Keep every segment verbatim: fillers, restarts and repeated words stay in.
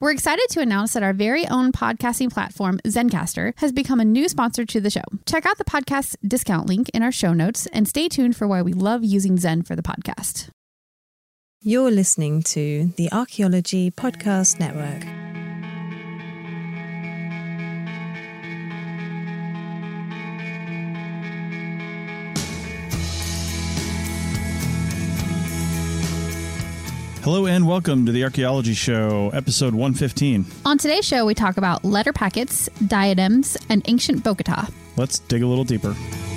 We're excited to announce that our very own podcasting platform, Zencastr, has become a new sponsor to the show. Check out the podcast discount link in our show notes and stay tuned for why we love using Zen for the podcast. You're listening to the Archaeology Podcast Network. Hello and welcome to the Archaeology Show, episode one fifteen. On today's show, we talk about letter packets, diadems, and ancient Bogota. Let's dig a little deeper.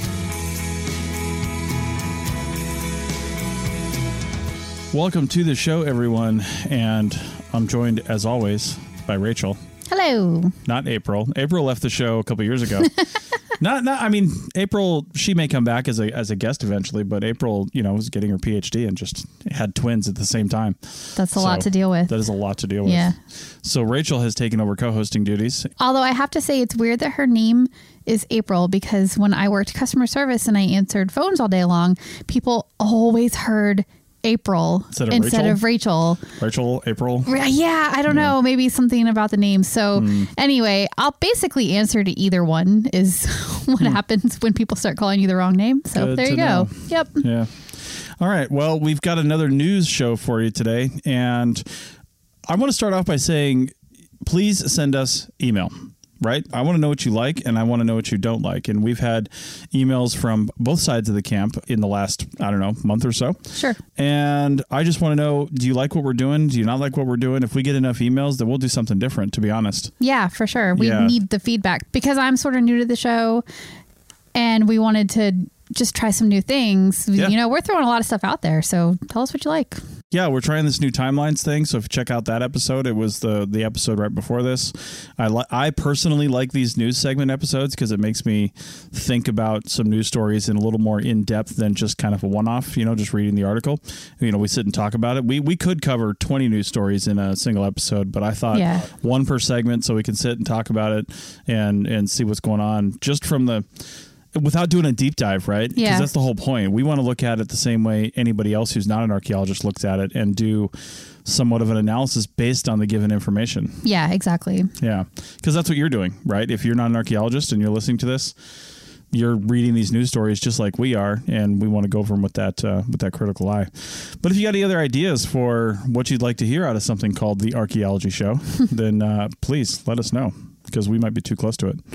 Welcome to the show, everyone, and I'm joined, as always, by Rachel. Hello. Not April. April left the show a couple years ago. Not, not. I mean, April. She may come back as a as a guest eventually, but April, you know, was getting her P H D and just had twins at the same time. That's a so lot to deal with. That is a lot to deal with. Yeah. So Rachel has taken over co-hosting duties. Although I have to say, it's weird that her name is April because when I worked customer service and I answered phones all day long, people always heard April instead of instead Rachel? of Rachel. Rachel, April. Yeah, I don't Yeah. know. Maybe something about the name. So Mm. anyway, I'll basically answer to either one is what Mm. happens when people start calling you the wrong name. So Good there to you go. know. Yep. Yeah. All right. Well, we've got another news show for you today. And I want to start off by saying, please send us email. Right? I want to know what you like and I want to know what you don't like. And we've had emails from both sides of the camp in the last, I don't know, month or so. Sure. And I just want to know, do you like what we're doing? Do you not like what we're doing? If we get enough emails, then we'll do something different, to be honest. Yeah, for sure. We Yeah. need the feedback because I'm sort of new to the show and we wanted to just try some new things. Yeah. You know, we're throwing a lot of stuff out there. So tell us what you like. Yeah, we're trying this new timelines thing. So if you check out that episode, it was the the episode right before this. I li- I personally like these news segment episodes because it makes me think about some news stories in a little more in depth than just kind of a one off. You know, just reading the article. You know, we sit and talk about it. We we could cover twenty news stories in a single episode, but I thought Yeah. one per segment so we can sit and talk about it and and see what's going on just from the. Without doing a deep dive, right? Because Yeah. that's the whole point. We want to look at it the same way anybody else who's not an archaeologist looks at it and do somewhat of an analysis based on the given information. Yeah, exactly. Yeah. Because that's what you're doing, right? If you're not an archaeologist and you're listening to this, you're reading these news stories just like we are, and we want to go over them with that uh, with that critical eye. But if you got any other ideas for what you'd like to hear out of something called the Archaeology Show, then uh, please let us know because we might be too close to it.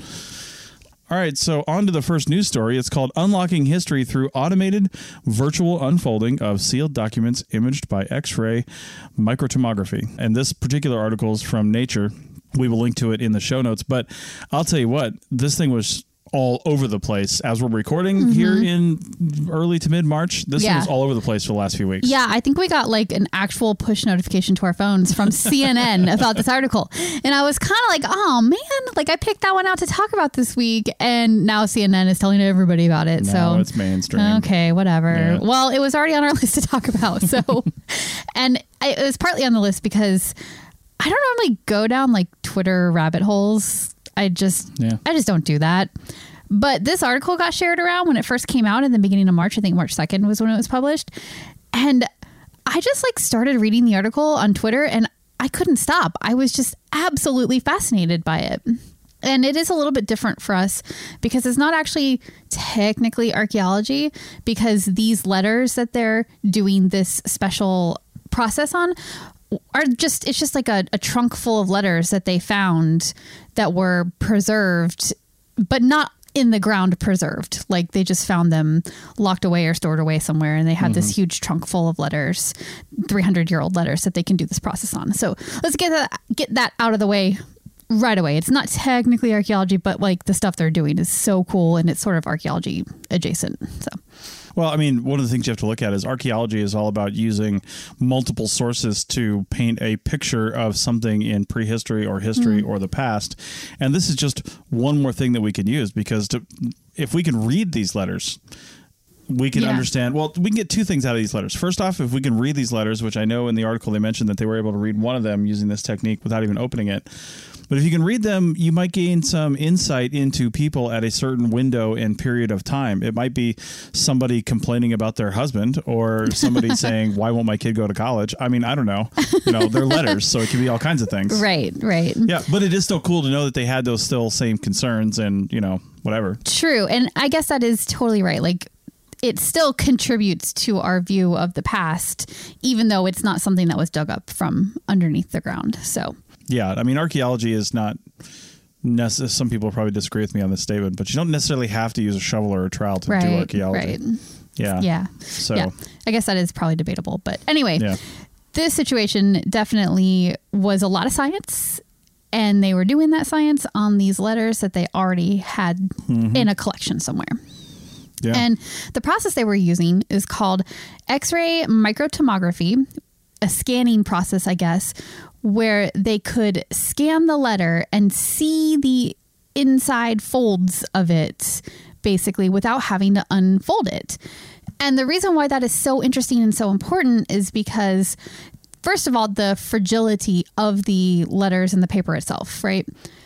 All right, so on to the first news story. It's called Unlocking History Through Automated Virtual Unfolding of Sealed Documents Imaged by X-ray Microtomography. And this particular article is from Nature. We will link to it in the show notes. But I'll tell you what, this thing was all over the place as we're recording Mm-hmm. here in early to mid-March. This Yeah. thing was all over the place for the last few weeks. Yeah, I think we got like an actual push notification to our phones from C N N about this article. And I was kind of like, oh, man, like I picked that one out to talk about this week. And now C N N is telling everybody about it. No, so it's mainstream. Okay, whatever. Yeah. Well, it was already on our list to talk about. So, and I, it was partly on the list because I don't normally go down like Twitter rabbit holes. I just, Yeah. I just don't do that. But this article got shared around when it first came out in the beginning of March. I think March second was when it was published. And I just like started reading the article on Twitter and I couldn't stop. I was just absolutely fascinated by it. And it is a little bit different for us because it's not actually technically archaeology, because these letters that they're doing this special process on are just, it's just like a, a trunk full of letters that they found that were preserved, but not in the ground preserved. Like they just found them locked away or stored away somewhere. And they had mm-hmm. this huge trunk full of letters, three hundred year old letters that they can do this process on. So let's get that, get that out of the way right away. It's not technically archaeology, but like the stuff they're doing is so cool and it's sort of archaeology adjacent. So. Well, I mean, one of the things you have to look at is archaeology is all about using multiple sources to paint a picture of something in prehistory or history mm. or the past. And this is just one more thing that we can use because to, if we can read these letters, we can Yeah. understand. Well, we can get two things out of these letters. First off, if we can read these letters, which I know in the article they mentioned that they were able to read one of them using this technique without even opening it. But if you can read them, you might gain some insight into people at a certain window and period of time. It might be somebody complaining about their husband or somebody saying, why won't my kid go to college? I mean, I don't know. You know, they're letters, so it can be all kinds of things. Right, right. Yeah, but it is still cool to know that they had those still same concerns and, you know, whatever. True. And I guess that is totally right. Like, it still contributes to our view of the past, even though it's not something that was dug up from underneath the ground. So, yeah, I mean, archaeology is not necessary. Some people probably disagree with me on this statement, but you don't necessarily have to use a shovel or a trowel to right, do archaeology. Right. Yeah. Yeah. So, yeah. I guess that is probably debatable. But anyway, yeah. This situation definitely was a lot of science. And they were doing that science on these letters that they already had mm-hmm. in a collection somewhere. Yeah. And the process they were using is called X-ray microtomography, a scanning process, I guess, where they could scan the letter and see the inside folds of it, basically, without having to unfold it. And the reason why that is so interesting and so important is because, first of all, the fragility of the letters and the paper itself, right?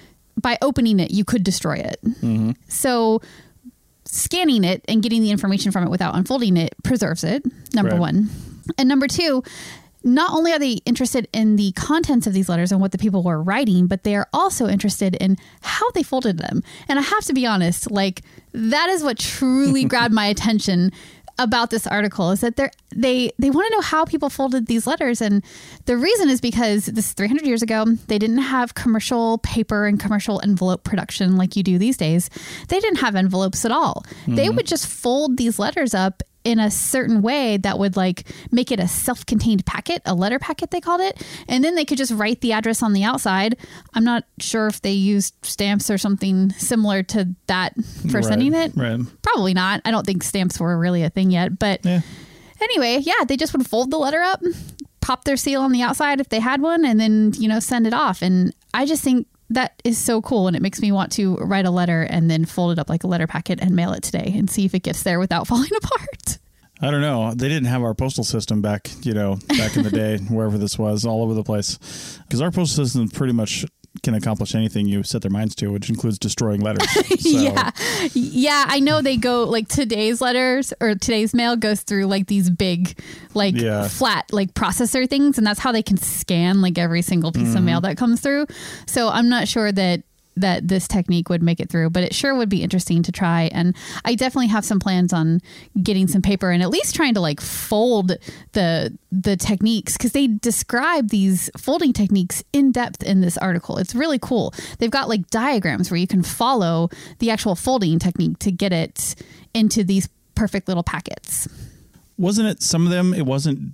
By opening it, you could destroy it. Mm-hmm. So scanning it and getting the information from it without unfolding it preserves it, number right. one. And number two, not only are they interested in the contents of these letters and what the people were writing, but they are also interested in how they folded them. And I have to be honest, like, that is what truly grabbed my attention about this article, is that they're, they they want to know how people folded these letters. And the reason is because this is three hundred years ago. They didn't have commercial paper and commercial envelope production like you do these days. They didn't have envelopes at all. Mm-hmm. They would just fold these letters up in a certain way that would like make it a self-contained packet, a letter packet they called it. And then they could just write the address on the outside. I'm not sure if they used stamps or something similar to that for right, sending it. Right. Probably not. I don't think stamps were really a thing yet. But yeah. Anyway, yeah, they just would fold the letter up, pop their seal on the outside if they had one, and then, you know, send it off. And I just think that is so cool, and it makes me want to write a letter and then fold it up like a letter packet and mail it today and see if it gets there without falling apart. I don't know. They didn't have our postal system back, you know, back in the day, wherever this was, all over the place. Because our postal system pretty much can accomplish anything you set their minds to, which includes destroying letters. So. yeah. Yeah. I know they go like today's letters or today's mail goes through like these big, like yeah. flat, like processor things. And that's how they can scan like every single piece mm-hmm. of mail that comes through. So I'm not sure that that this technique would make it through, but it sure would be interesting to try. And I definitely have some plans on getting some paper and at least trying to like fold the the techniques, because they describe these folding techniques in depth in this article. It's really cool. They've got like diagrams where you can follow the actual folding technique to get it into these perfect little packets. Wasn't it some of them? It wasn't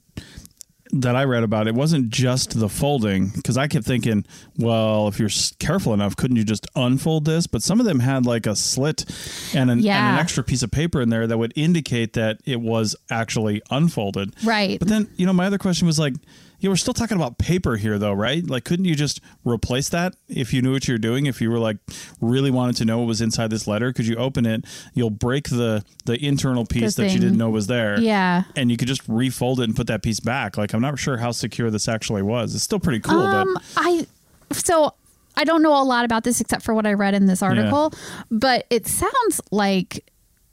that I read about, it wasn't just the folding, because I kept thinking, well, if you're careful enough, couldn't you just unfold this? But some of them had like a slit and an, yeah. and an extra piece of paper in there that would indicate that it was actually unfolded. Right. But then, you know, my other question was like, yeah, we're still talking about paper here, though, right? Like, couldn't you just replace that if you knew what you were doing? If you were like really wanted to know what was inside this letter, could you open it? You'll break the the internal piece that you didn't know was there. Yeah, and you could just refold it and put that piece back. Like, I'm not sure how secure this actually was. It's still pretty cool, um, but I so I don't know a lot about this except for what I read in this article. Yeah. But it sounds like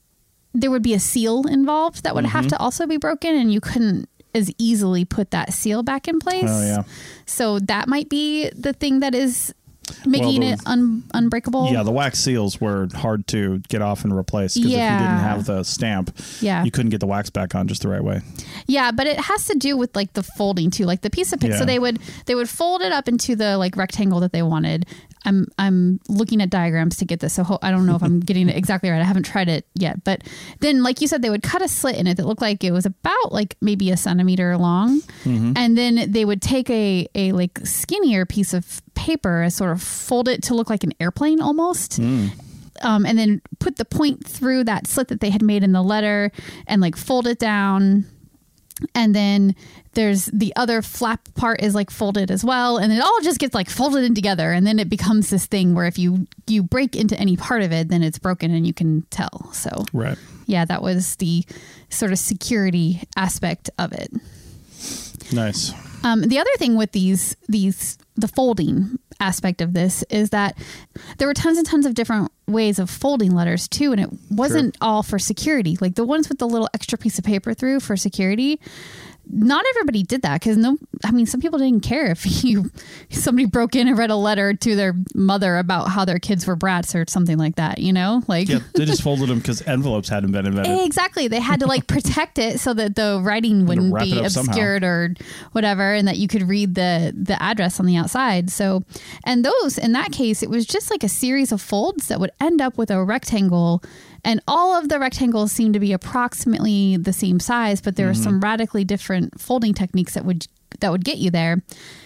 there would be a seal involved that would mm-hmm. have to also be broken, and you couldn't as easily put that seal back in place. Oh, yeah. So that might be the thing that is making well, the, it un- unbreakable. Yeah, the wax seals were hard to get off and replace, because yeah. if you didn't have the stamp, yeah. you couldn't get the wax back on just the right way. Yeah, but it has to do with like the folding too, like the piece of paper. Yeah. So they would they would fold it up into the like rectangle that they wanted. I'm I'm looking at diagrams to get this, so ho- I don't know if I'm getting it exactly right. I haven't tried it yet, but then like you said, they would cut a slit in it that looked like it was about like maybe a centimeter long, mm-hmm. and then they would take a a like skinnier piece of paper and sort of fold it to look like an airplane almost. Mm. Um, and then put the point through that slit that they had made in the letter and like fold it down. And then there's the other flap part is like folded as well. And it all just gets like folded in together. And then it becomes this thing where if you, you break into any part of it, then it's broken and you can tell. So, right. yeah, that was the sort of security aspect of it. Nice. Um, the other thing with these, these, the folding aspect of this is that there were tons and tons of different ways of folding letters too. And it wasn't sure. all for security. Like the ones with the little extra piece of paper through for security, not everybody did that because no, I mean, some people didn't care if you, somebody broke in and read a letter to their mother about how their kids were brats or something like that, you know, like, yeah, they just folded them because envelopes hadn't been invented. Exactly. They had to like protect it so that the writing wouldn't be obscured somehow. Or whatever. And that you could read the, the address on the outside. So, and those, in that case, it was just like a series of folds that would end up with a rectangle. And all of the rectangles seem to be approximately the same size, but there mm-hmm. are some radically different folding techniques that would that would get you there.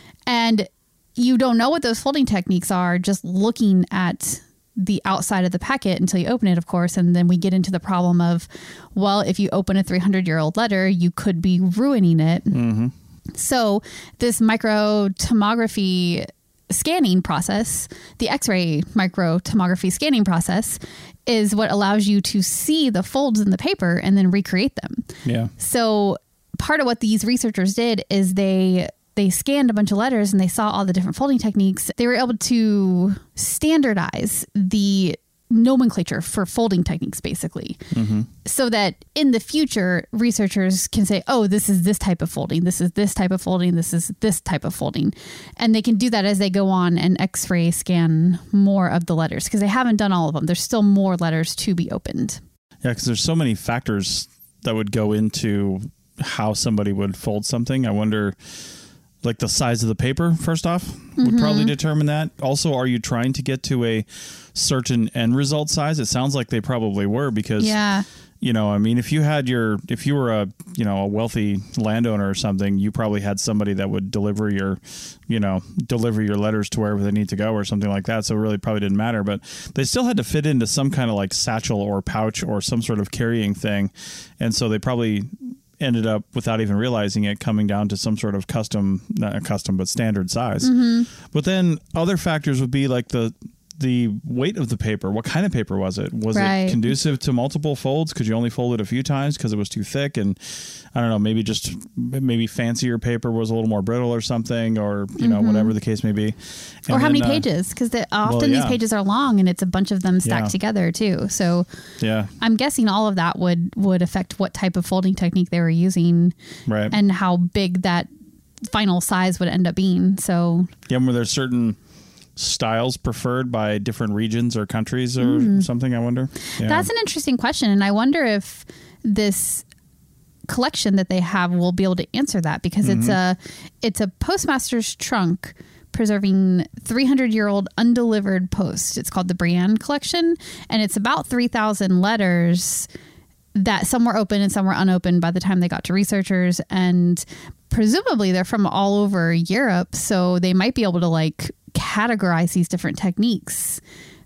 And you don't know what those folding techniques are just looking at the outside of the packet until you open it, of course. And then we get into the problem of, well, if you open a three hundred year old letter, you could be ruining it. Mm-hmm. So this microtomography scanning process, the X-ray microtomography scanning process, is what allows you to see the folds in the paper and then recreate them. Yeah. So part of what these researchers did is they they scanned a bunch of letters and they saw all the different folding techniques. They were able to standardize the nomenclature for folding techniques, basically, mm-hmm. so that in the future, researchers can say, oh, this is this type of folding, this is this type of folding, this is this type of folding. And they can do that as they go on and X-ray scan more of the letters because they haven't done all of them. There's still more letters to be opened. Yeah, because there's so many factors that would go into how somebody would fold something. I wonder, like the size of the paper, first off, would mm-hmm. probably determine that. Also, are you trying to get to a certain end result size? It sounds like they probably were because, yeah. you know, I mean, if you had your, if you were a, you know, a wealthy landowner or something, you probably had somebody that would deliver your, you know, deliver your letters to wherever they need to go or something like that. So it really probably didn't matter, but they still had to fit into some kind of like satchel or pouch or some sort of carrying thing. And so they probably ended up, without even realizing it, coming down to some sort of custom, not a custom, but standard size. Mm-hmm. But then other factors would be like the the weight of the paper. What kind of paper was it? Was right. it conducive to multiple folds? Could you only fold it a few times because it was too thick? And I don't know, maybe just maybe fancier paper was a little more brittle or something, or, you know, mm-hmm. whatever the case may be. And or how then, many pages? Because often well, yeah. these pages are long and it's a bunch of them stacked yeah. together too. So yeah, I'm guessing all of that would, would affect what type of folding technique they were using, right, and how big that final size would end up being. So yeah, were there certain styles preferred by different regions or countries or mm. something, I wonder? Yeah. That's an interesting question. And I wonder if this collection that they have will be able to answer that, because mm-hmm. it's a it's a postmaster's trunk preserving three hundred year old undelivered post. It's called the Brienne collection, and it's about three thousand letters that some were open and some were unopened by the time they got to researchers. And presumably they're from all over Europe, so they might be able to like categorize these different techniques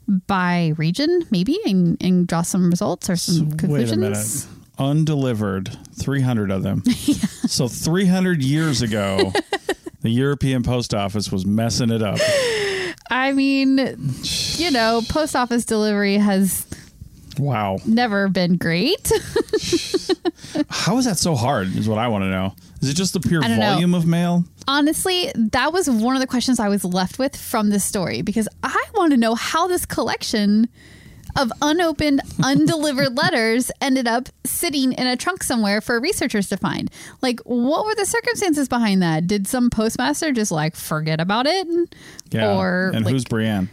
by region, maybe, and, and draw some results or some so, conclusions. Wait a minute. Undelivered, three hundred of them. Yeah. So three hundred years ago, the European post office was messing it up. I mean, you know, post office delivery has wow never been great. How is that so hard is what I want to know. Is it just the pure volume know. of mail? Honestly, that was one of the questions I was left with from this story, because I want to know how this collection of unopened, undelivered letters ended up sitting in a trunk somewhere for researchers to find. Like, what were the circumstances behind that? Did some postmaster just like forget about it? Yeah. Or and like, who's Brienne?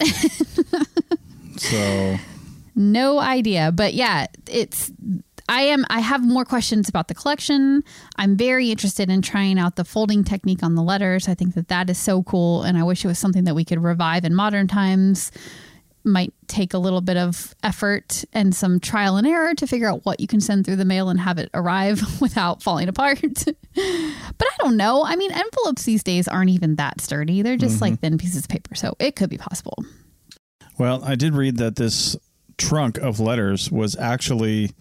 So no idea. But yeah, it's I am I have more questions about the collection. I'm very interested in trying out the folding technique on the letters. I think that that is so cool, and I wish it was something that we could revive in modern times. Might take a little bit of effort and some trial and error to figure out what you can send through the mail and have it arrive without falling apart. But I don't know. I mean, envelopes these days aren't even that sturdy. They're just mm-hmm. like thin pieces of paper. So it could be possible. Well, I did read that this trunk of letters was actually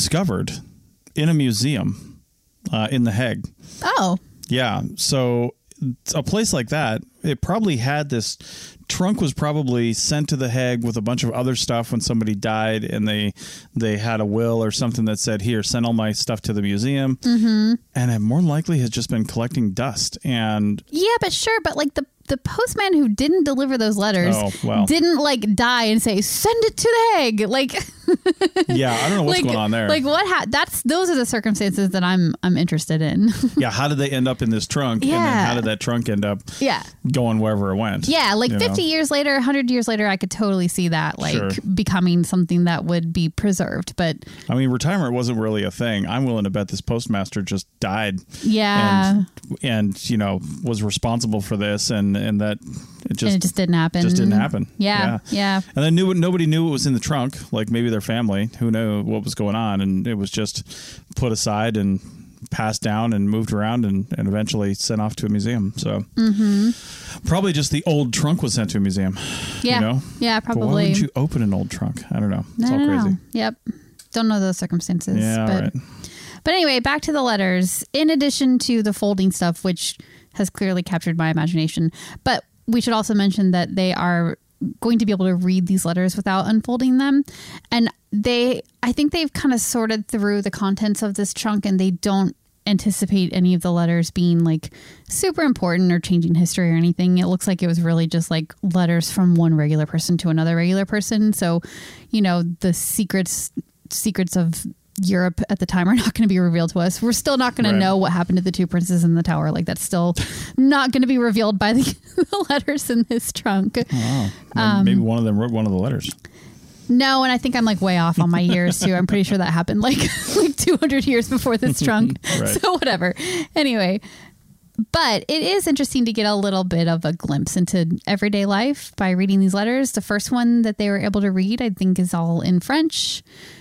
discovered in a museum uh, in The Hague. Oh. Yeah. So a place like that, it probably had this trunk was probably sent to The Hague with a bunch of other stuff when somebody died, and they they had a will or something that said, here, send all my stuff to the museum. Mm-hmm. And it more likely has just been collecting dust. And yeah, but sure. But like the the postman who didn't deliver those letters oh, well. didn't like die and say, send it to The Hague. Like, yeah, I don't know what's like, going on there. Like what? Ha- that's those are the circumstances that I'm I'm interested in. Yeah. How did they end up in this trunk? Yeah. And then how did that trunk end up yeah. going wherever it went? Yeah. Like you fifty know? years later, one hundred years later, I could totally see that like Sure. becoming something that would be preserved. But I mean, retirement wasn't really a thing. I'm willing to bet this postmaster just died. yeah. And, and you know, was responsible for this, and, and that it just, and it just didn't happen. just didn't happen. Yeah. Yeah. yeah. And then knew nobody knew what was in the trunk, like maybe their family, who knew what was going on. And it was just put aside and passed down and moved around and, and eventually sent off to a museum. So mm-hmm. probably just the old trunk was sent to a museum. Yeah. You know? Yeah, probably. But why wouldn't you open an old trunk? I don't know. It's I all don't crazy. know. Yep. Don't know those circumstances. Yeah, but, right. But anyway, back to the letters. In addition to the folding stuff, which has clearly captured my imagination, but we should also mention that they are going to be able to read these letters without unfolding them. And they, I think they've kind of sorted through the contents of this chunk, and they don't anticipate any of the letters being like super important or changing history or anything. It looks like it was really just like letters from one regular person to another regular person. So, you know, the secrets, secrets of Europe at the time are not going to be revealed to us. We're still not going Right. to know what happened to the two princes in the tower. Like that's still not going to be revealed by the, the letters in this trunk. Oh, Um, maybe one of them wrote one of the letters. No, and I think I'm like way off on my years too. I'm pretty sure that happened like like two hundred years before this trunk. Right. So whatever. Anyway, but it is interesting to get a little bit of a glimpse into everyday life by reading these letters. The first one that they were able to read, I think, is all in French.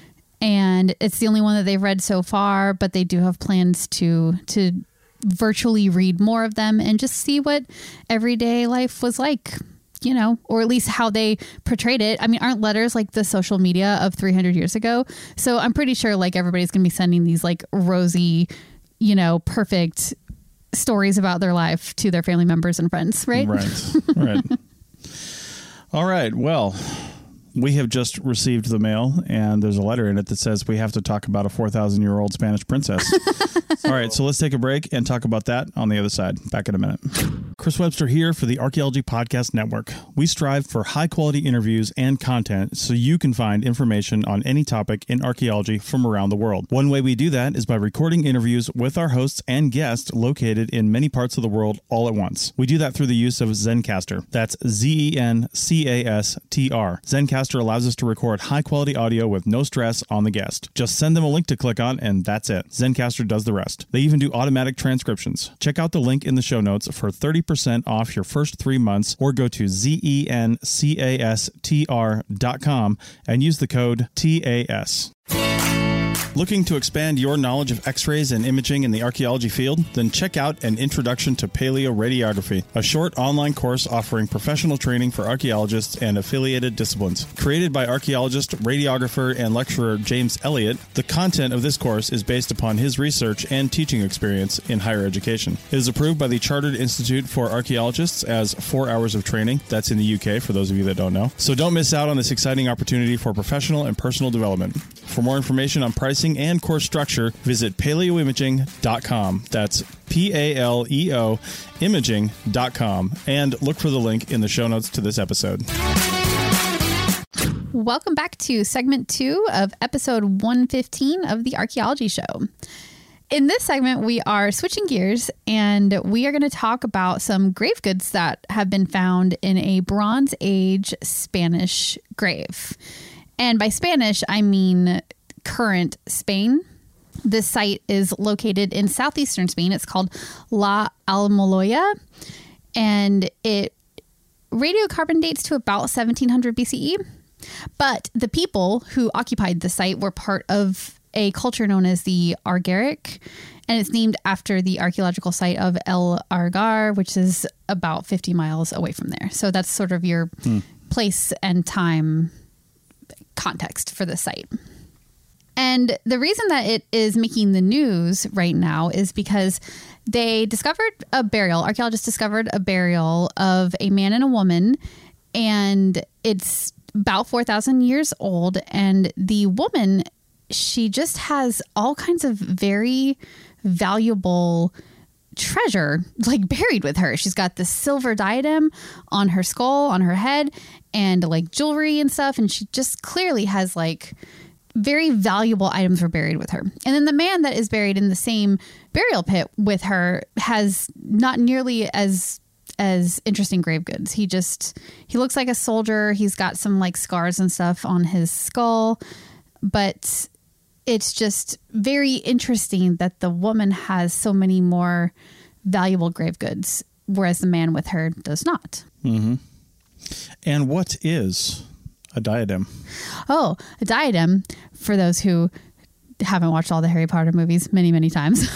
And it's the only one that they've read so far, but they do have plans to to virtually read more of them and just see what everyday life was like, you know, or at least how they portrayed it. I mean, aren't letters like the social media of three hundred years ago? So I'm pretty sure like everybody's going to be sending these like rosy, you know, perfect stories about their life to their family members and friends, right? Right. Right. All right. Well, we have just received the mail, and there's a letter in it that says we have to talk about a four thousand year old Spanish princess. All right, so let's take a break and talk about that on the other side. Back in a minute. Chris Webster here for the Archaeology Podcast Network. We strive for high-quality interviews and content so you can find information on any topic in archaeology from around the world. One way we do that is by recording interviews with our hosts and guests located in many parts of the world all at once. We do that through the use of Zencastr. That's Z E N C A S T R. Zencastr allows us to record high-quality audio with no stress on the guest. Just send them a link to click on, and that's it. Zencastr does the rest. They even do automatic transcriptions. Check out the link in the show notes for thirty percent off your first three months, or go to Z E N C A S T R dot com and use the code T A S. Looking to expand your knowledge of X-rays and imaging in the archaeology field? Then check out An Introduction to Paleoradiography, a short online course offering professional training for archaeologists and affiliated disciplines. Created by archaeologist, radiographer, and lecturer James Elliott, the content of this course is based upon his research and teaching experience in higher education. It is approved by the Chartered Institute for Archaeologists as four hours of training. That's in the U K, for those of you that don't know. So don't miss out on this exciting opportunity for professional and personal development. For more information on pricing and course structure, visit paleoimaging dot com. That's P A L E O imaging dot com, and look for the link in the show notes to this episode. Welcome back to segment two of episode one fifteen of the Archaeology Show. In this segment, we are switching gears, and we are going to talk about some grave goods that have been found in a Bronze Age Spanish grave. And by Spanish, I mean current Spain. This site is located in southeastern Spain. It's called La Almoloya, and it radiocarbon dates to about seventeen hundred B C E. But the people who occupied the site were part of a culture known as the Argaric, and it's named after the archaeological site of El Argar, which is about fifty miles away from there. So that's sort of your hmm. place and time context for the site. And the reason that it is making the news right now is because they discovered a burial. Archaeologists discovered a burial of a man and a woman, and it's about four thousand years old. And the woman, she just has all kinds of very valuable treasure like buried with her. She's got this silver diadem on her skull, on her head, and like jewelry and stuff. And she just clearly has like very valuable items were buried with her. And then the man that is buried in the same burial pit with her has not nearly as as interesting grave goods. He just he looks like a soldier. He's got some like scars and stuff on his skull, but it's just very interesting that the woman has so many more valuable grave goods, whereas the man with her does not. Mm-hmm. And what is a diadem? Oh, a diadem, for those who haven't watched all the Harry Potter movies many, many times.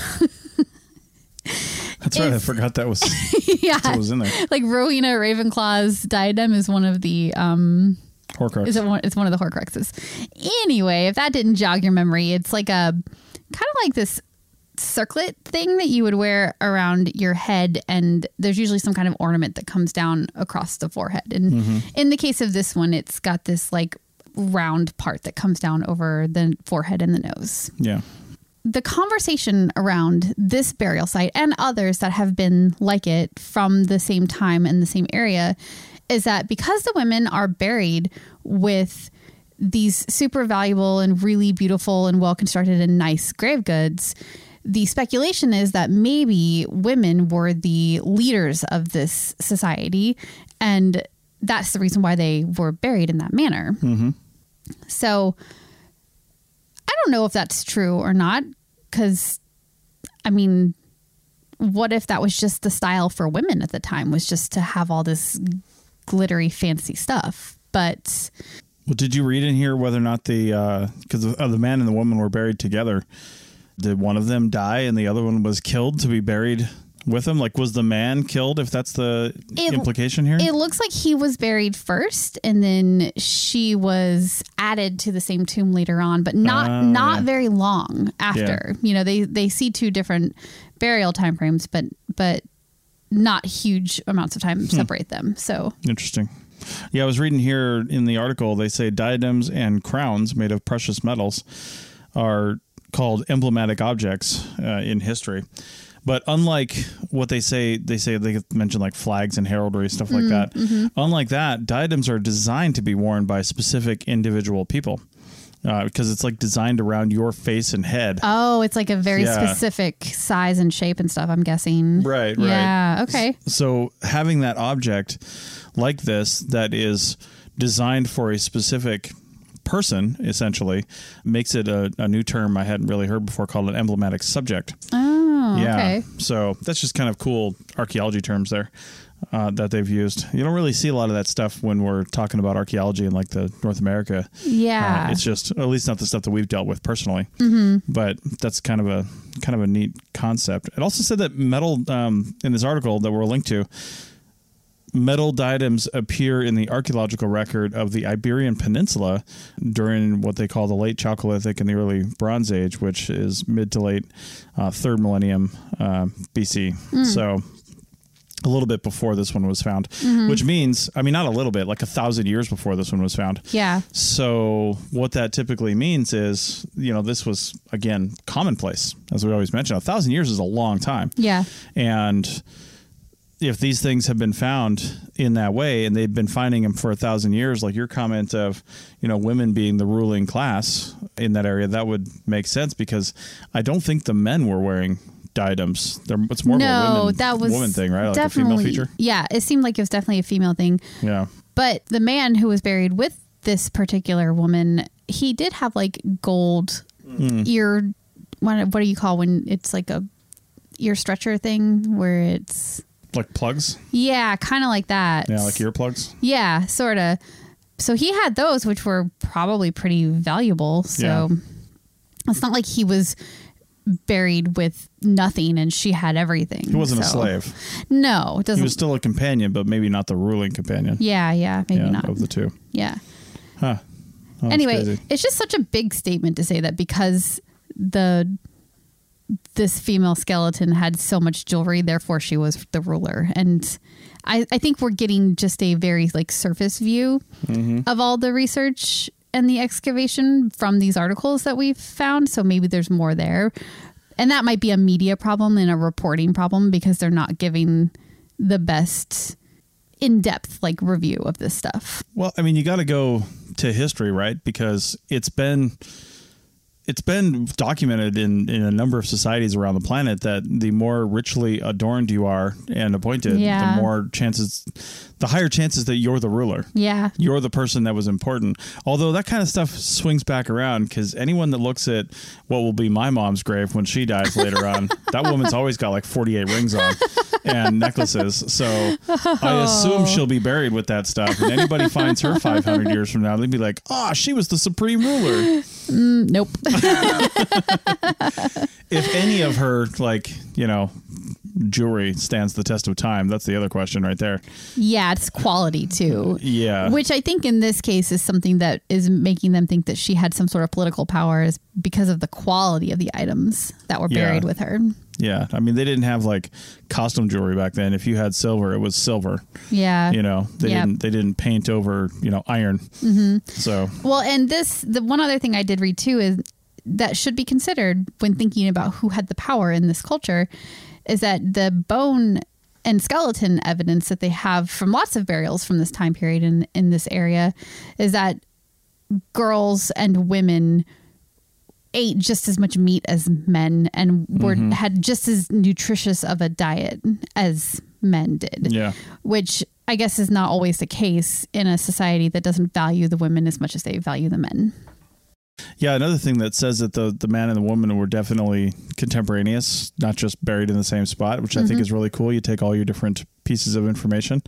That's right. I forgot that was, yeah, that was in there. Like Rowena Ravenclaw's diadem is one of the... Um, Horcrux. Is it one, it's one of the Horcruxes. Anyway, if that didn't jog your memory, it's like a kind of like this circlet thing that you would wear around your head, and there's usually some kind of ornament that comes down across the forehead. And mm-hmm. in the case of this one, it's got this like round part that comes down over the forehead and the nose. Yeah. The conversation around this burial site and others that have been like it from the same time in the same area is that because the women are buried with these super valuable and really beautiful and well-constructed and nice grave goods, the speculation is that maybe women were the leaders of this society, and that's the reason why they were buried in that manner. Mm-hmm. So I don't know if that's true or not, because, I mean, what if that was just the style for women at the time, was just to have all this glittery, fancy stuff? But well, did you read in here whether or not the because uh, the man and the woman were buried together? Did one of them die and the other one was killed to be buried with him? Like, was the man killed, if that's the it, implication here? It looks like he was buried first, and then she was added to the same tomb later on, but not uh, not yeah. very long after. Yeah. You know, they they see two different burial time frames, but but not huge amounts of time separate hmm. them. So interesting. Yeah, I was reading here in the article, they say diadems and crowns made of precious metals are called emblematic objects uh, in history. But unlike what they say, they say they mention like flags and heraldry, stuff like mm, that. Mm-hmm. Unlike that, diadems are designed to be worn by specific individual people. Uh, because it's like designed around your face and head. Oh, it's like a very yeah. specific size and shape and stuff, I'm guessing. Right, right. Yeah, okay. So having that object like this that is designed for a specific person, essentially, makes it a, a new term I hadn't really heard before called an emblematic subject. Oh, yeah. okay. So that's just kind of cool archaeology terms there. Uh, that they've used. You don't really see a lot of that stuff when we're talking about archaeology in like the North America. Yeah. Uh, it's just, at least not the stuff that we've dealt with personally. Mm-hmm. But that's kind of a kind of a neat concept. It also said that metal, um, in this article that we're linked to, metal diadems appear in the archaeological record of the Iberian Peninsula during what they call the late Chalcolithic and the early Bronze Age, which is mid to late uh, third millennium uh, B C. Mm. So a little bit before this one was found, mm-hmm. which means, I mean, not a little bit, like a thousand years before this one was found. Yeah. So what that typically means is, you know, this was, again, commonplace, as we always mention. A thousand years is a long time. Yeah. And if these things have been found in that way, and they've been finding them for a thousand years, like your comment of, you know, women being the ruling class in that area, that would make sense, because I don't think the men were wearing diadems. They're, it's more no, of a women, that was woman thing, right? Like definitely, a female feature? Yeah, it seemed like it was definitely a female thing. Yeah. But the man who was buried with this particular woman, he did have like gold mm. ear, what, what do you call when it's like a ear stretcher thing where it's... Like plugs? Yeah, kind of like that. Yeah, like earplugs? Yeah, sort of. So he had those, which were probably pretty valuable. So yeah. It's not like he was buried with nothing and she had everything. He wasn't so. a slave. No, it doesn't. He was still a companion, but maybe not the ruling companion. Yeah, yeah, maybe yeah, not. Of the two. Yeah. Huh. Oh, anyway, crazy. It's just such a big statement to say that because the this female skeleton had so much jewelry, therefore she was the ruler. And I, I think we're getting just a very like surface view mm-hmm. of all the research and the excavation from these articles that we've found. So maybe there's more there. And that might be a media problem and a reporting problem because they're not giving the best in-depth like review of this stuff. Well, I mean, you got to go to history, right? Because it's been it's been documented in, in a number of societies around the planet that the more richly adorned you are and appointed, yeah. the more chances, the higher chances that you're the ruler. Yeah. You're the person that was important. Although that kind of stuff swings back around because anyone that looks at what will be my mom's grave when she dies later on, that woman's always got like forty-eight rings on and necklaces. So I assume she'll be buried with that stuff. And anybody finds her five hundred years from now, they'd be like, oh, she was the supreme ruler. Mm, nope. If any of her, like, you know, jewelry stands the test of time, that's the other question right there. Yeah, it's quality too. Yeah. Which I think in this case is something that is making them think that she had some sort of political power is because of the quality of the items that were buried yeah. with her. Yeah. I mean, they didn't have like costume jewelry back then. If you had silver, it was silver. Yeah. You know, they yep. didn't they didn't paint over, you know, iron. Mm-hmm. So well, and this the one other thing I did read too is that should be considered when thinking about who had the power in this culture is that the bone and skeleton evidence that they have from lots of burials from this time period in, in this area is that girls and women ate just as much meat as men and were mm-hmm. had just as nutritious of a diet as men did. Yeah. Which I guess is not always the case in a society that doesn't value the women as much as they value the men. Yeah, another thing that says that the, the man and the woman were definitely contemporaneous, not just buried in the same spot, which mm-hmm. I think is really cool. You take all your different pieces of information,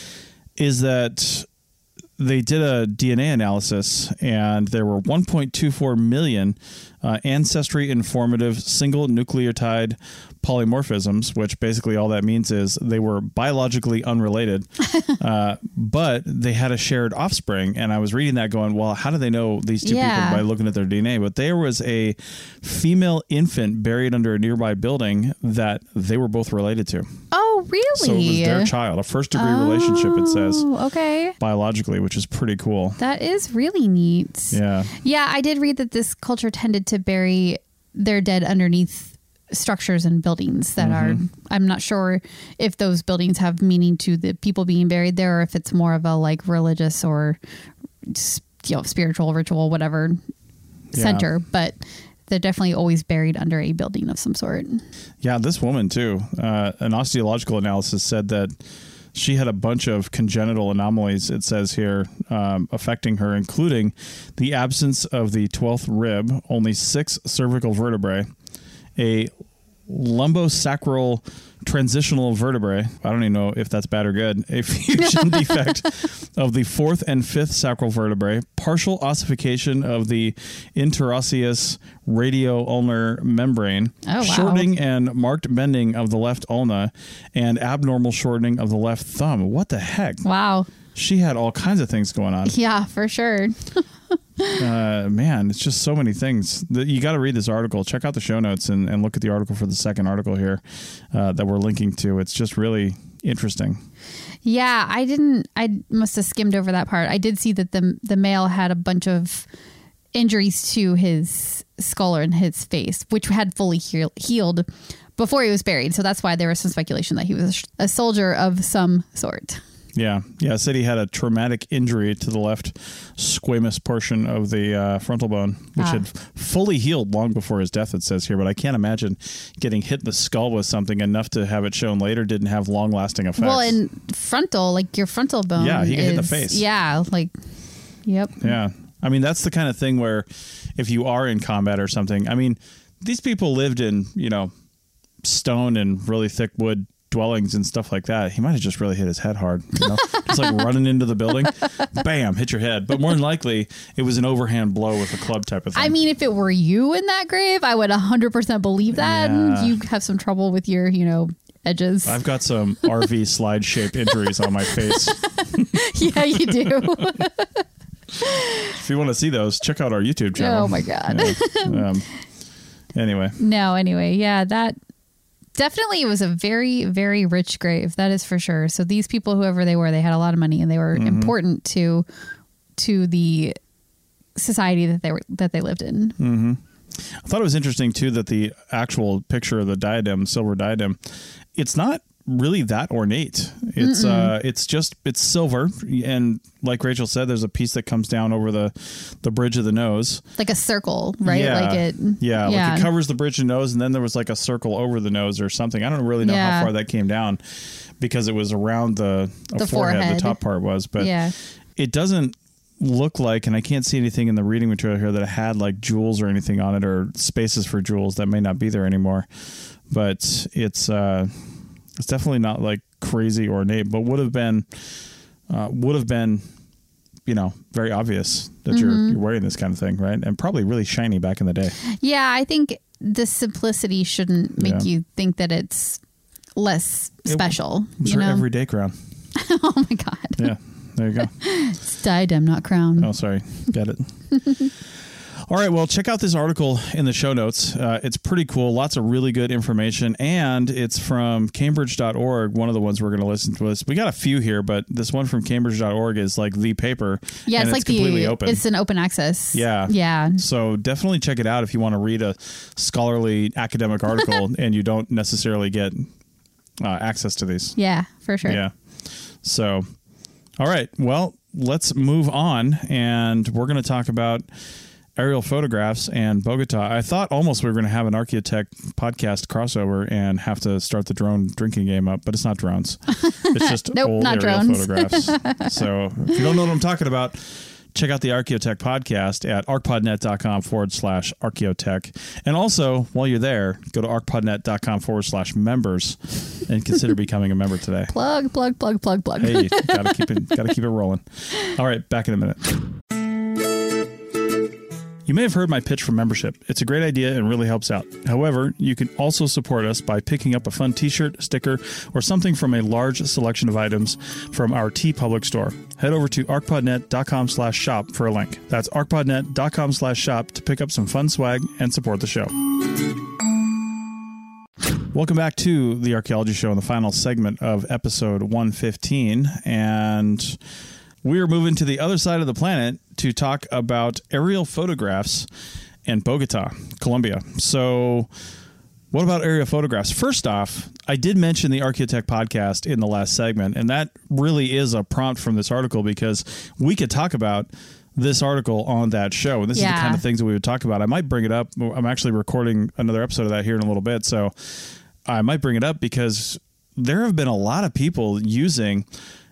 is that they did a D N A analysis and there were one point two four million uh, ancestry informative single nucleotide polymorphisms, which basically all that means is they were biologically unrelated, uh, but they had a shared offspring. And I was reading that going, well, how do they know these two yeah. people by looking at their D N A? But there was a female infant buried under a nearby building that they were both related to. Oh, really? So it was their child, a first degree oh, relationship, it says. Okay. Biologically, which is pretty cool. That is really neat. Yeah. Yeah, I did read that this culture tended to bury their dead underneath structures and buildings that mm-hmm. are, I'm not sure if those buildings have meaning to the people being buried there or if it's more of a like religious or, you know, spiritual, ritual, whatever yeah. center, but they're definitely always buried under a building of some sort. Yeah, this woman too. Uh, an osteological analysis said that she had a bunch of congenital anomalies, it says here, um, affecting her, including the absence of the twelfth rib, only six cervical vertebrae, a lumbosacral transitional vertebrae. I don't even know if that's bad or good. A fusion defect of the fourth and fifth sacral vertebrae, partial ossification of the interosseous radio-ulnar membrane, oh, wow. shortening and marked bending of the left ulna, and abnormal shortening of the left thumb. What the heck? Wow. She had all kinds of things going on. Yeah, for sure. uh, man, it's just so many things. The, you got to read this article. Check out the show notes and, and look at the article for the second article here uh, that we're linking to. It's just really interesting. Yeah, I didn't, I must have skimmed over that part. I did see that the the male had a bunch of injuries to his skull and his face, which had fully heal, healed before he was buried. So that's why there was some speculation that he was a soldier of some sort. Yeah. Yeah. It said he had a traumatic injury to the left squamous portion of the uh, frontal bone, which ah. had fully healed long before his death, it says here. But I can't imagine getting hit in the skull with something enough to have it shown later didn't have long lasting effects. Well, in frontal, like your frontal bone. Yeah. He got is, hit in the face. Yeah. Like, yep. Yeah. I mean, that's the kind of thing where if you are in combat or something, I mean, these people lived in, you know, stone and really thick wood dwellings and stuff like that. He might have just really hit his head hard, you know, just like running into the building, bam, hit your head. But more than likely, it was an overhand blow with a club type of thing. I mean, if it were you in that grave, I would one hundred percent believe that. Yeah. You have some trouble with your, you know, edges. I've got some R V slide shaped injuries on my face. Yeah, you do. If you want to see those, check out our YouTube channel. Oh my God. Yeah. Um, anyway. No, anyway. Yeah, that definitely was a very, very rich grave. That is for sure. So these people, whoever they were, they had a lot of money and they were mm-hmm. important to to the society that they were that they lived in. Mm-hmm. I thought it was interesting too that the actual picture of the diadem, silver diadem, it's not really that ornate. It's Mm-mm. uh it's just it's silver, and like Rachel said, there's a piece that comes down over the the bridge of the nose, like a circle, right? Yeah. Like it yeah, yeah like it covers the bridge of the nose, and then there was like a circle over the nose or something. I don't really know yeah. how far that came down because it was around the, the forehead, forehead, the top part was, but yeah. it doesn't look like, and I can't see anything in the reading material here that it had like jewels or anything on it, or spaces for jewels that may not be there anymore. But it's uh, it's definitely not like crazy ornate, but would have been uh, would have been, you know, very obvious that mm-hmm. you're you're wearing this kind of thing, right? And probably really shiny back in the day. Yeah, I think the simplicity shouldn't make yeah. you think that it's less special. It was you her know? everyday crown. Oh my God. Yeah. There you go. It's diadem, not crown. Oh, sorry. Got it. All right. Well, check out this article in the show notes. Uh, it's pretty cool. Lots of really good information. And it's from Cambridge dot org, one of the ones we're going to listen to. Us. We got a few here, but this one from Cambridge dot org is like the paper. Yeah, it's and like it's completely the, open. It's an open access. Yeah. Yeah. So definitely check it out if you want to read a scholarly academic article and you don't necessarily get uh, access to these. Yeah, for sure. Yeah. So... All right. Well, let's move on, and we're going to talk about aerial photographs and Bogota. I thought almost we were going to have an Archaeotech podcast crossover and have to start the drone drinking game up, but it's not drones. It's just nope, old not aerial drones. photographs. So if you don't know what I'm talking about, check out the Archaeotech podcast at arcpodnet.com forward slash Archaeotech. And also, while you're there, go to arcpodnet.com forward slash members and consider becoming a member today. Plug, plug, plug, plug, plug. Hey, gotta keep it, gotta keep it rolling. All right, back in a minute. You may have heard my pitch for membership. It's a great idea and really helps out. However, you can also support us by picking up a fun t-shirt, sticker, or something from a large selection of items from our TeePublic store. Head over to arcpodnet.com slash shop for a link. That's arcpodnet.com slash shop to pick up some fun swag and support the show. Welcome back to the Archaeology Show in the final segment of episode one fifteen. And we're moving to the other side of the planet to talk about aerial photographs in Bogota, Colombia. So what about aerial photographs? First off, I did mention the Archaeotech podcast in the last segment, and that really is a prompt from this article because we could talk about this article on that show. And this yeah. is the kind of things that we would talk about. I might bring it up. I'm actually recording another episode of that here in a little bit. So I might bring it up because there have been a lot of people using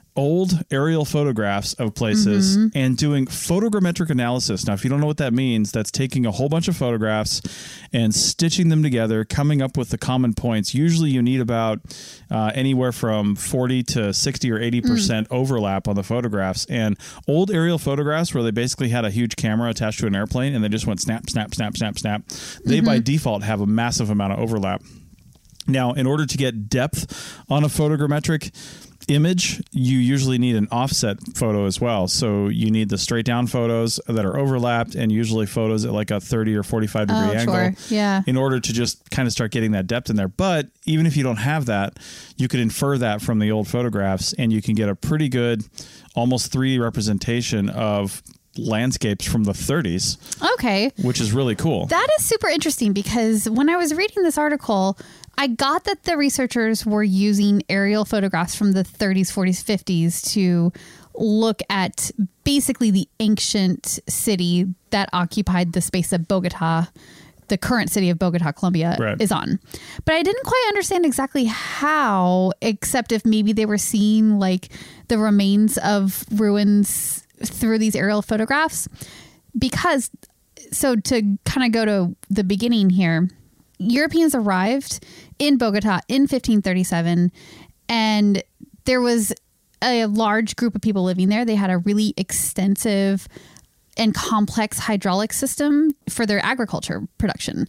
old aerial photographs of places mm-hmm. and doing photogrammetric analysis. Now, if you don't know what that means, that's taking a whole bunch of photographs and stitching them together, coming up with the common points. Usually you need about uh, anywhere from forty to sixty or eighty percent mm. overlap on the photographs. And old aerial photographs where they basically had a huge camera attached to an airplane and they just went snap, snap, snap, snap, snap. They mm-hmm. by default have a massive amount of overlap. Now, in order to get depth on a photogrammetric image, you usually need an offset photo as well. So you need the straight down photos that are overlapped and usually photos at like a thirty or forty-five degree oh, angle sure. yeah. in order to just kind of start getting that depth in there. But even if you don't have that, you could infer that from the old photographs and you can get a pretty good, almost three D representation of landscapes from the thirties. Okay. Which is really cool. That is super interesting because when I was reading this article, I got that the researchers were using aerial photographs from the thirties, forties, fifties to look at basically the ancient city that occupied the space that Bogota, the current city of Bogota, Colombia, right. is on. But I didn't quite understand exactly how, except if maybe they were seeing like the remains of ruins through these aerial photographs. Because, so to kind of go to the beginning here, Europeans arrived in Bogota in fifteen thirty-seven, and there was a large group of people living there. They had a really extensive and complex hydraulic system for their agriculture production.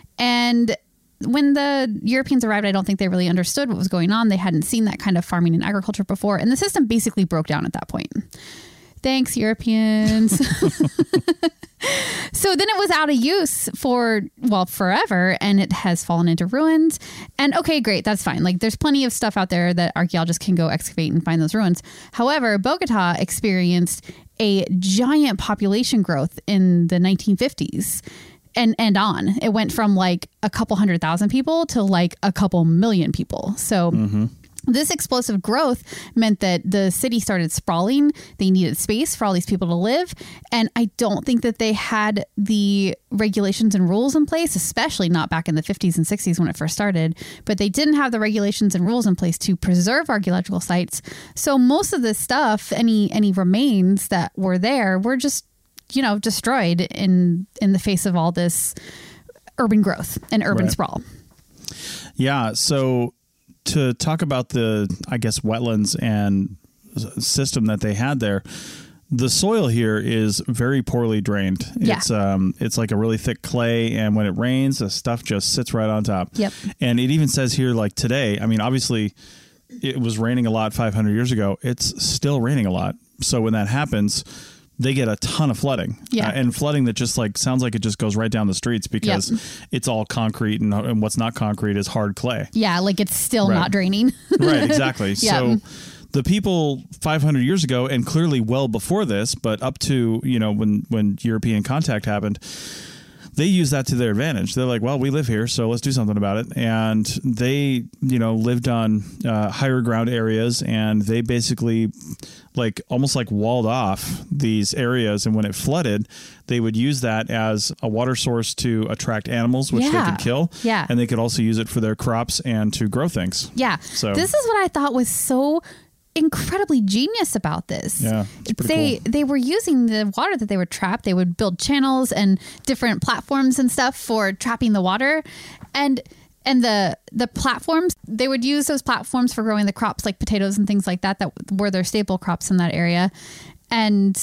And when the Europeans arrived, I don't think they really understood what was going on. They hadn't seen that kind of farming and agriculture before, and the system basically broke down at that point. Thanks, Europeans. So then it was out of use for, well, forever, and it has fallen into ruins. And okay, great, that's fine. Like, there's plenty of stuff out there that archaeologists can go excavate and find those ruins. However, Bogota experienced a giant population growth in the nineteen fifties and, and on. It went from like a couple hundred thousand people to like a couple million people. So... Mm-hmm. This explosive growth meant that the city started sprawling. They needed space for all these people to live. And I don't think that they had the regulations and rules in place, especially not back in the fifties and sixties when it first started. But they didn't have the regulations and rules in place to preserve archaeological sites. So most of this stuff, any any remains that were there, were just, you know, destroyed in in the face of all this urban growth and urban Right. sprawl. Yeah. So to talk about the, I guess, wetlands and system that they had there, the soil here is very poorly drained. Yeah. It's um, it's like a really thick clay, and when it rains, the stuff just sits right on top. Yep. And it even says here, like today, I mean, obviously, it was raining a lot five hundred years ago. It's still raining a lot. So when that happens, they get a ton of flooding. Yeah. Uh, and flooding that just like sounds like it just goes right down the streets because Yep. it's all concrete, and, and what's not concrete is hard clay. Yeah, like it's still Right. not draining. Right, exactly. Yeah. So the people five hundred years ago, and clearly well before this, but up to, you know, when, when European contact happened, they use that to their advantage. They're like, well, we live here, so let's do something about it. And they, you know, lived on uh, higher ground areas, and they basically like almost like walled off these areas. And when it flooded, they would use that as a water source to attract animals, which Yeah. they could kill. Yeah. And they could also use it for their crops and to grow things. Yeah. So- this is what I thought was so incredibly genius about this. Yeah, it's pretty they cool. they were using the water that they were trapped. They would build channels and different platforms and stuff for trapping the water. And and the the platforms, they would use those platforms for growing the crops like potatoes and things like that that were their staple crops in that area. And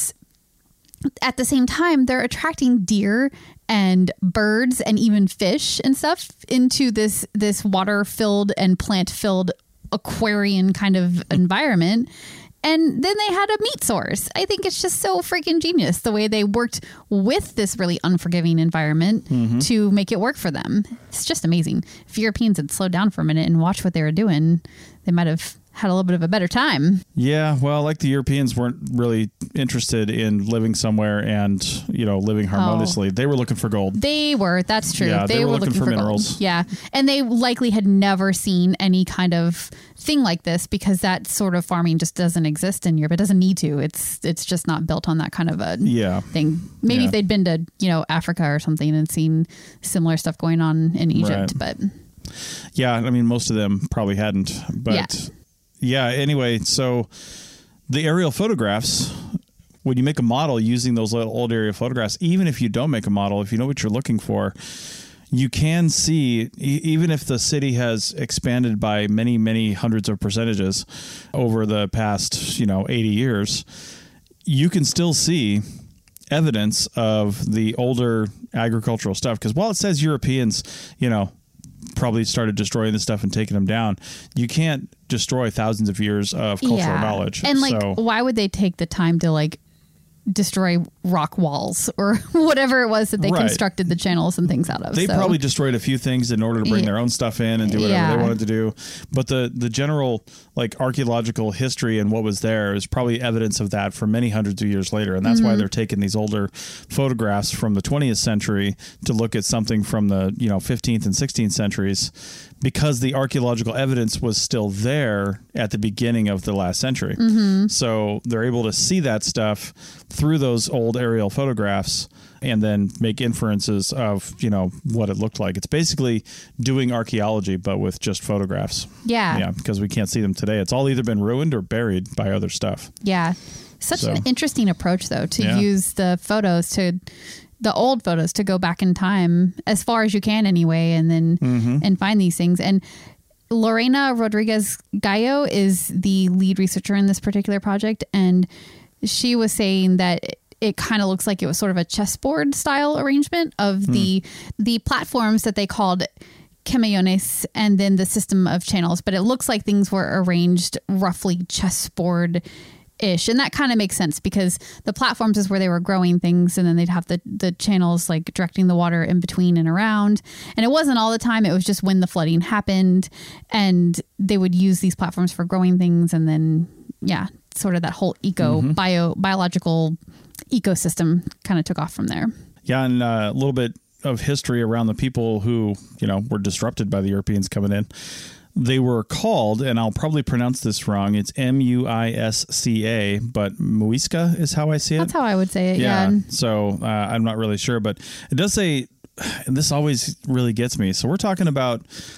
at the same time, they're attracting deer and birds and even fish and stuff into this this water filled and plant filled aquarian kind of environment. And then they had a meat source. I think it's just so freaking genius the way they worked with this really unforgiving environment Mm-hmm. to make it work for them. It's just amazing. If Europeans had slowed down for a minute and watched what they were doing, they might have had a little bit of a better time. Yeah, well, like the Europeans weren't really interested in living somewhere and, you know, living harmoniously. They were looking for gold. They were. That's true. Yeah, they were looking for gold. minerals. Yeah. And they likely had never seen any kind of thing like this because that sort of farming just doesn't exist in Europe. It doesn't need to. It's it's just not built on that kind of a Yeah. thing. Maybe Yeah. if they'd been to, you know, Africa or something and seen similar stuff going on in Egypt. Right. But Yeah, I mean, most of them probably hadn't. But Yeah. yeah, anyway, so the aerial photographs, when you make a model using those little old aerial photographs, even if you don't make a model, if you know what you're looking for, you can see, e- even if the city has expanded by many, many hundreds of percentages over the past, you know, eighty years, you can still see evidence of the older agricultural stuff. Because while it says Europeans, you know, probably started destroying this stuff and taking them down, you can't destroy thousands of years of cultural knowledge. And like, so, why would they take the time to like destroy rock walls or whatever it was that they Right. constructed the channels and things out of? they So- probably destroyed a few things in order to bring Yeah. their own stuff in and do whatever Yeah. they wanted to do. But the, the general like archaeological history and what was there is probably evidence of that for many hundreds of years later. And that's Mm-hmm. why they're taking these older photographs from the twentieth century to look at something from the, you know, fifteenth and sixteenth centuries, because the archaeological evidence was still there at the beginning of the last century. Mm-hmm. So they're able to see that stuff through those old aerial photographs and then make inferences of, you know, what it looked like. It's basically doing archaeology, but with just photographs. Yeah. Yeah, because we can't see them today. It's all either been ruined or buried by other stuff. Yeah. Such So- an interesting approach, though, to Yeah. use the photos to the old photos to go back in time as far as you can anyway, and then Mm-hmm. and find these things. And Lorena Rodriguez Gallo is the lead researcher in this particular project. And she was saying that it, it kind of looks like it was sort of a chessboard style arrangement of the, the platforms that they called camellones and then the system of channels. But it looks like things were arranged roughly chessboard ish. And that kind of makes sense because the platforms is where they were growing things, and then they'd have the, the channels like directing the water in between and around. And it wasn't all the time. It was just when the flooding happened, and they would use these platforms for growing things. And then, yeah, sort of that whole eco mm-hmm. bio biological ecosystem kind of took off from there. Yeah. And uh, a little bit of history around the people who, you know, were disrupted by the Europeans coming in. They were called, and I'll probably pronounce this wrong, it's M U I S C A, but Muisca is how I see it. That's how I would say it, yeah. yeah. So uh, I'm not really sure, but it does say, and this always really gets me. So we're talking about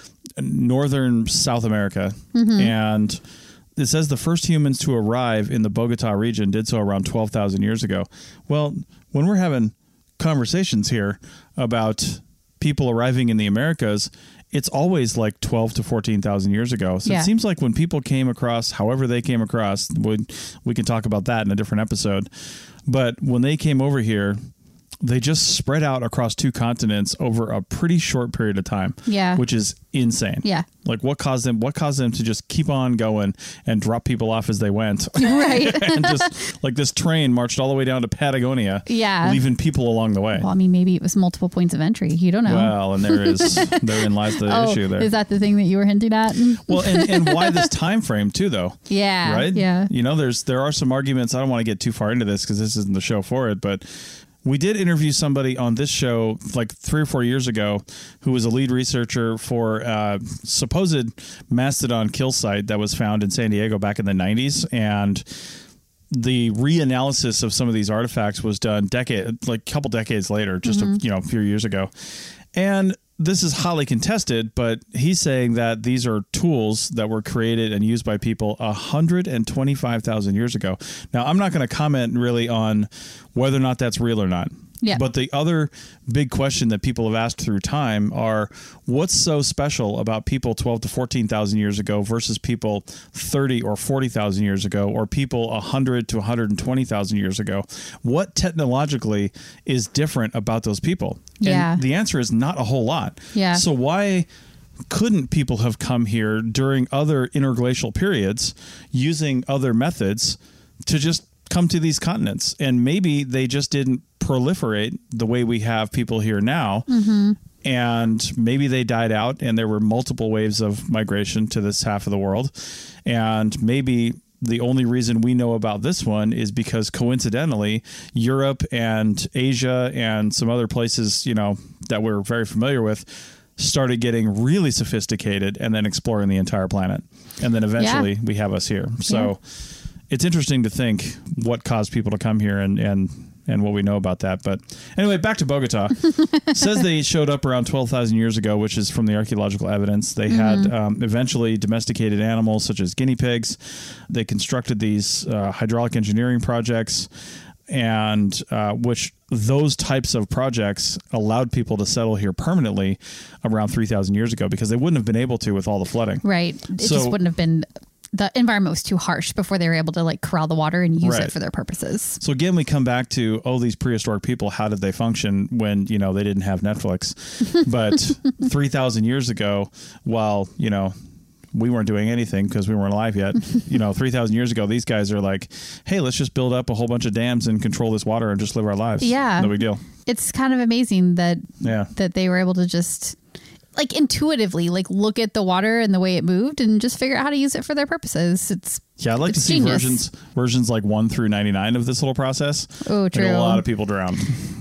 northern South America, mm-hmm. and it says the first humans to arrive in the Bogota region did so around twelve thousand years ago. Well, when we're having conversations here about people arriving in the Americas, it's always like twelve to fourteen thousand years ago. So yeah. It seems like when people came across, however they came across, we, we can talk about that in a different episode. But when they came over here, they just spread out across two continents over a pretty short period of time. Yeah. Which is insane. Yeah. Like what caused them, what caused them to just keep on going and drop people off as they went. Right. And just like this train marched all the way down to Patagonia. Yeah. Leaving people along the way. Well, I mean, maybe it was multiple points of entry. You don't know. Well, and there is, therein lies the oh, issue there. Is that the thing that you were hinting at? Well, and, and why this time frame too, though? Yeah. Right. Yeah. You know, there's, there are some arguments. I don't want to get too far into this because this isn't the show for it, but we did interview somebody on this show like three or four years ago who was a lead researcher for a supposed mastodon kill site that was found in San Diego back in the nineties. And the reanalysis of some of these artifacts was done decade, like a couple decades later, just mm-hmm. a, you know, a few years ago. And this is highly contested, but he's saying that these are tools that were created and used by people one hundred twenty-five thousand years ago. Now, I'm not going to comment really on whether or not that's real or not. Yeah. But the other big question that people have asked through time are, what's so special about people twelve to fourteen thousand years ago versus people thirty or forty thousand years ago, or people one hundred to one hundred twenty thousand years ago? What technologically is different about those people? Yeah. And the answer is not a whole lot. Yeah. So why couldn't people have come here during other interglacial periods using other methods to just come to these continents? And maybe they just didn't proliferate the way we have people here now. Mm-hmm. And maybe they died out and there were multiple waves of migration to this half of the world. And maybe the only reason we know about this one is because coincidentally, Europe and Asia and some other places, you know, that we're very familiar with started getting really sophisticated and then exploring the entire planet. And then eventually yeah. we have us here. So yeah. It's interesting to think what caused people to come here and, and, and what we know about that. But anyway, back to Bogota. Says they showed up around twelve thousand years ago, which is from the archaeological evidence. They mm-hmm. had um, eventually domesticated animals such as guinea pigs. They constructed these uh, hydraulic engineering projects, and uh, which those types of projects allowed people to settle here permanently around three thousand years ago, because they wouldn't have been able to with all the flooding. Right. It so, just wouldn't have been... The environment was too harsh before they were able to like corral the water and use right. it for their purposes. So again, we come back to, oh, these prehistoric people, how did they function when, you know, they didn't have Netflix? But three thousand years ago, while, you know, we weren't doing anything because we weren't alive yet, you know, three thousand years ago, these guys are like, hey, let's just build up a whole bunch of dams and control this water and just live our lives. Yeah. No big deal. It's kind of amazing that, yeah. that they were able to just... like intuitively, like look at the water and the way it moved and just figure out how to use it for their purposes. It's yeah, I'd like to see genius. versions versions like one through ninety-nine of this little process. Oh, true. And a lot of people drowned.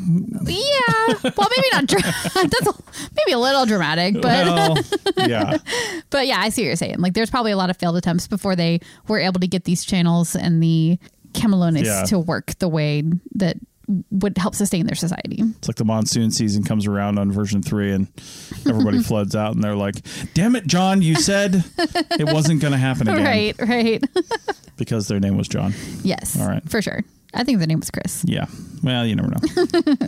Yeah, well, maybe not. Dra- that's a, maybe a little dramatic, but well, yeah. But yeah, I see what you're saying. Like, there's probably a lot of failed attempts before they were able to get these channels and the camelones yeah. to work the way that would help sustain their society. It's like the monsoon season comes around on version three and everybody floods out and they're like, damn it, John, you said it wasn't going to happen again. Right, right. Because their name was John. Yes. All right. For sure. I think the name was Chris. Yeah. Well, you never know.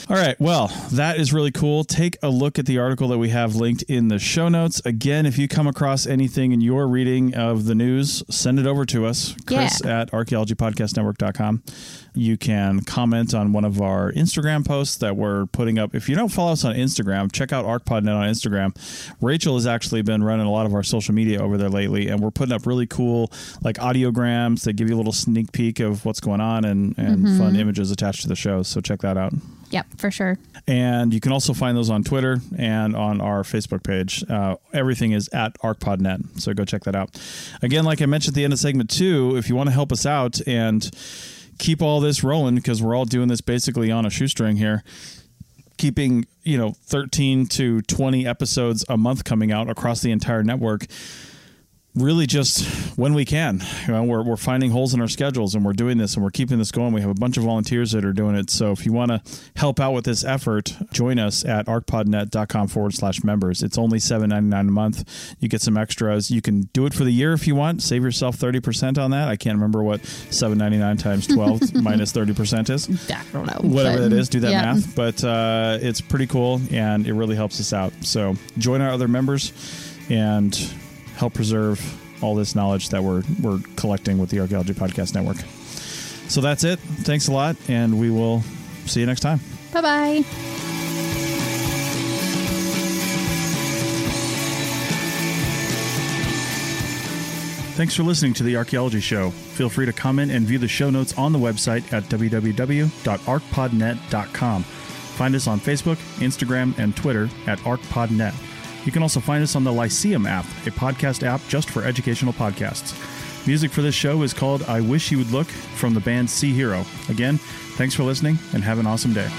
All right. Well, that is really cool. Take a look at the article that we have linked in the show notes. Again, if you come across anything in your reading of the news, send it over to us, Chris yeah. at archaeology podcast network dot com. You can comment on one of our Instagram posts that we're putting up. If you don't follow us on Instagram, check out ArcPodNet on Instagram. Rachel has actually been running a lot of our social media over there lately, and we're putting up really cool like audiograms that give you a little sneak peek of what's going on and, and mm-hmm. fun images attached to the show. So check that out. Yep, for sure. And you can also find those on Twitter and on our Facebook page. Uh, everything is at ArcPodNet, so go check that out. Again, like I mentioned at the end of segment two, if you want to help us out and keep all this rolling, because we're all doing this basically on a shoestring here, keeping, you know, thirteen to twenty episodes a month coming out across the entire network, really just when we can. You know, we're, we're finding holes in our schedules, and we're doing this, and we're keeping this going. We have a bunch of volunteers that are doing it. So if you want to help out with this effort, join us at arcpodnet.com forward slash members. It's only seven ninety-nine a month. You get some extras. You can do it for the year if you want. Save yourself thirty percent on that. I can't remember what seven ninety-nine times twelve minus thirty percent is. I don't know. Whatever that is, do that yeah. math. But uh, it's pretty cool, and it really helps us out. So join our other members and help preserve all this knowledge that we're we're collecting with the Archaeology Podcast Network. So that's it. Thanks a lot, and we will see you next time. Bye-bye. Thanks for listening to The Archaeology Show. Feel free to comment and view the show notes on the website at w w w dot arcpodnet dot com. Find us on Facebook, Instagram, and Twitter at ArcPodNet. You can also find us on the Lyceum app, a podcast app just for educational podcasts. Music for this show is called I Wish You Would Look from the band Sea Hero. Again, thanks for listening, and have an awesome day.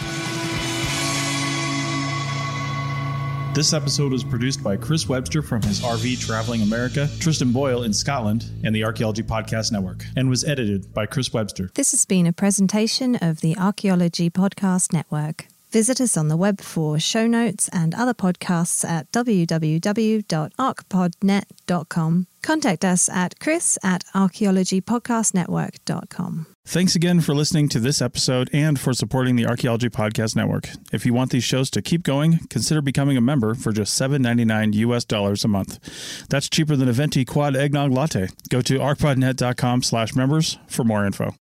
This episode was produced by Chris Webster from his R V Traveling America, Tristan Boyle in Scotland, and the Archaeology Podcast Network, and was edited by Chris Webster. This has been a presentation of the Archaeology Podcast Network. Visit us on the web for show notes and other podcasts at w w w dot arcpodnet dot com. Contact us at chris at archaeology podcast network dot com. Thanks again for listening to this episode and for supporting the Archaeology Podcast Network. If you want these shows to keep going, consider becoming a member for just seven ninety-nine U S dollars a month. That's cheaper than a venti quad eggnog latte. Go to arcpodnet dot com slash members for more info.